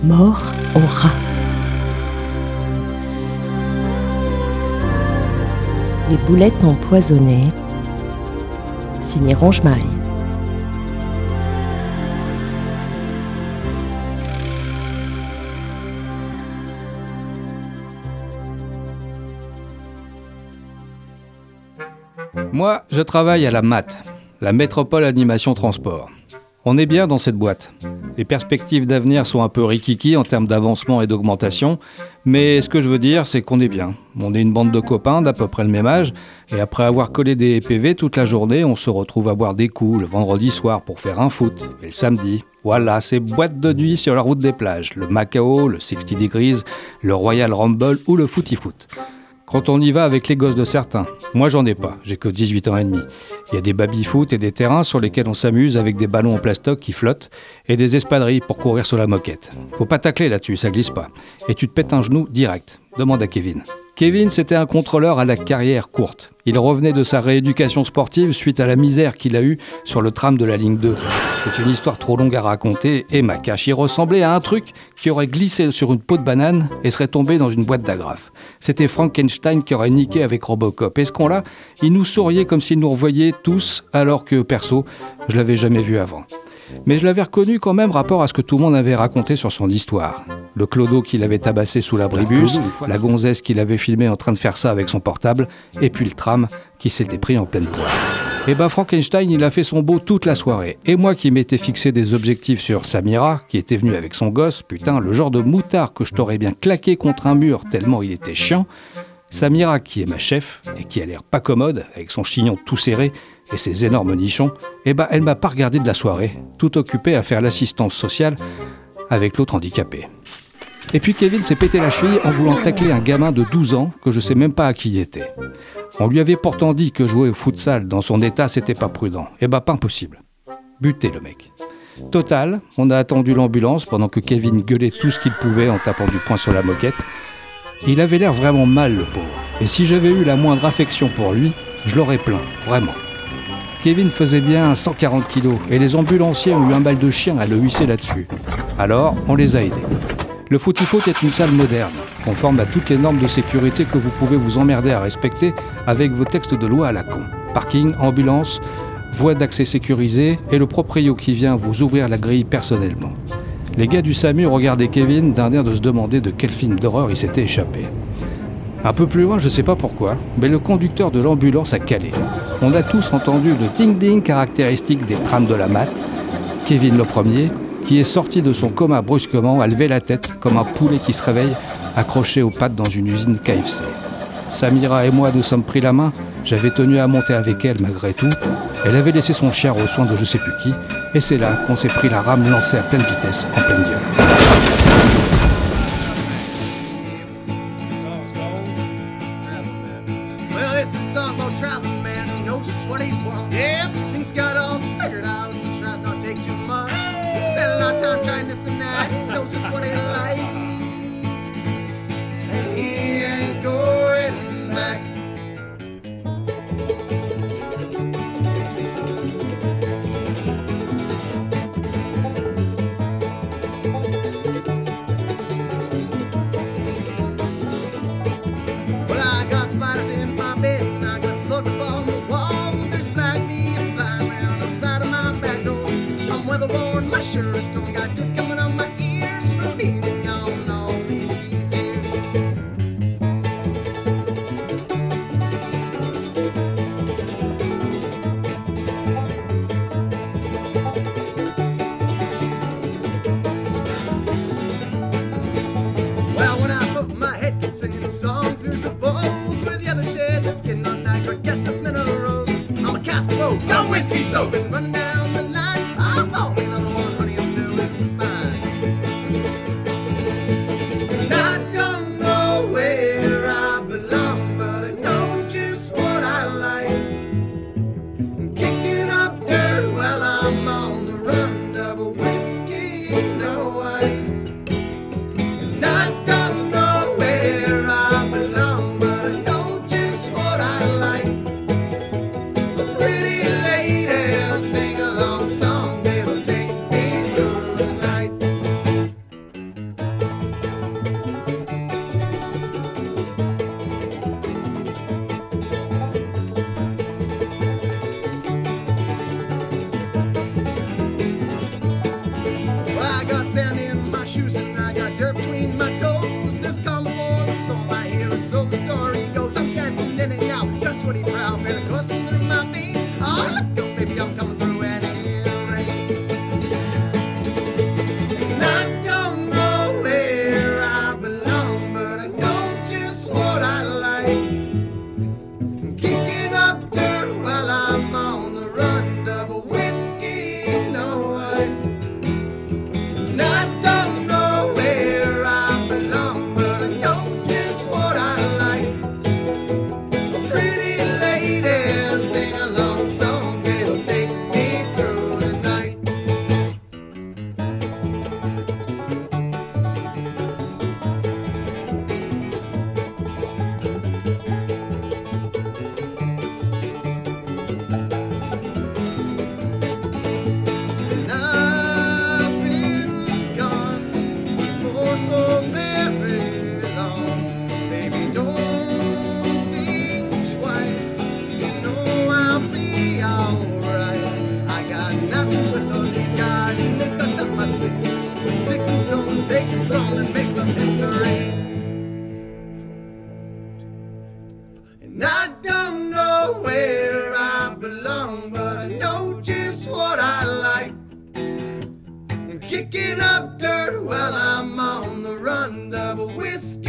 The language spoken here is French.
Mort au rat. Les boulettes empoisonnées, signé Ronge-Maille. Moi, je travaille à la MAT, la Métropole Animation Transport. On est bien dans cette boîte. Les perspectives d'avenir sont un peu rikiki en termes d'avancement et d'augmentation, mais ce que je veux dire, c'est qu'on est bien. On est une bande de copains d'à peu près le même âge, et après avoir collé des PV toute la journée, on se retrouve à boire des coups le vendredi soir pour faire un foot, et le samedi. Voilà, c'est boîte de nuit sur la route des plages, le Macao, le 60 Degrees, le Royal Rumble ou le Footy-Foot. Quand on y va avec les gosses de certains. Moi, j'en ai pas, j'ai que 18 ans et demi. Il y a des baby-foot et des terrains sur lesquels on s'amuse avec des ballons en plastoc qui flottent et des espadrilles pour courir sur la moquette. Faut pas tacler là-dessus, ça glisse pas. Et tu te pètes un genou direct. Demande à Kevin. Kevin, c'était un contrôleur à la carrière courte. Il revenait de sa rééducation sportive suite à la misère qu'il a eue sur le tram de la ligne 2. C'est une histoire trop longue à raconter et ma cache. Il ressemblait à un truc qui aurait glissé sur une peau de banane et serait tombé dans une boîte d'agrafes. C'était Frankenstein qui aurait niqué avec Robocop. Et ce con-là, il nous souriait comme s'il nous revoyait tous, alors que, perso, je l'avais jamais vu avant. Mais je l'avais reconnu quand même rapport à ce que tout le monde avait raconté sur son histoire. Le clodo qu'il avait tabassé sous l'abribus, la gonzesse qu'il avait filmé en train de faire ça avec son portable, et puis le tram qui s'était pris en pleine poire. Et Frankenstein, il a fait son beau toute la soirée. Et moi qui m'étais fixé des objectifs sur Samira, qui était venue avec son gosse, putain, le genre de moutard que je t'aurais bien claqué contre un mur tellement il était chiant. Samira, qui est ma chef, et qui a l'air pas commode, avec son chignon tout serré et ses énormes nichons, elle m'a pas regardé de la soirée, tout occupée à faire l'assistance sociale avec l'autre handicapé. Et puis Kevin s'est pété la cheville en voulant tacler un gamin de 12 ans que je sais même pas à qui il était. On lui avait pourtant dit que jouer au futsal dans son état c'était pas prudent. Pas impossible. Buté le mec. Total, on a attendu l'ambulance pendant que Kevin gueulait tout ce qu'il pouvait en tapant du poing sur la moquette. Il avait l'air vraiment mal, le pauvre. Et si j'avais eu la moindre affection pour lui, je l'aurais plaint, vraiment. Kevin faisait bien 140 kilos et les ambulanciers ont eu un mal de chien à le hisser là-dessus. Alors, on les a aidés. Le Footy-Foot est une salle moderne, conforme à toutes les normes de sécurité que vous pouvez vous emmerder à respecter avec vos textes de loi à la con. Parking, ambulance, voie d'accès sécurisée et le proprio qui vient vous ouvrir la grille personnellement. Les gars du SAMU regardaient Kevin d'un air de se demander de quel film d'horreur il s'était échappé. Un peu plus loin, je sais pas pourquoi, mais le conducteur de l'ambulance a calé. On a tous entendu le ding-ding caractéristique des trams de la MAT. Kevin le premier, qui est sorti de son coma brusquement, a levé la tête comme un poulet qui se réveille, accroché aux pattes dans une usine KFC. Samira et moi nous sommes pris la main, j'avais tenu à monter avec elle malgré tout. Elle avait laissé son chien aux soins de je sais plus qui, et c'est là qu'on s'est pris la rame lancée à pleine vitesse, en pleine gueule. Whiskey soap and run down the line. I'll call me another one, honey, I'm doing kicking up dirt while I'm on the run. Double whiskey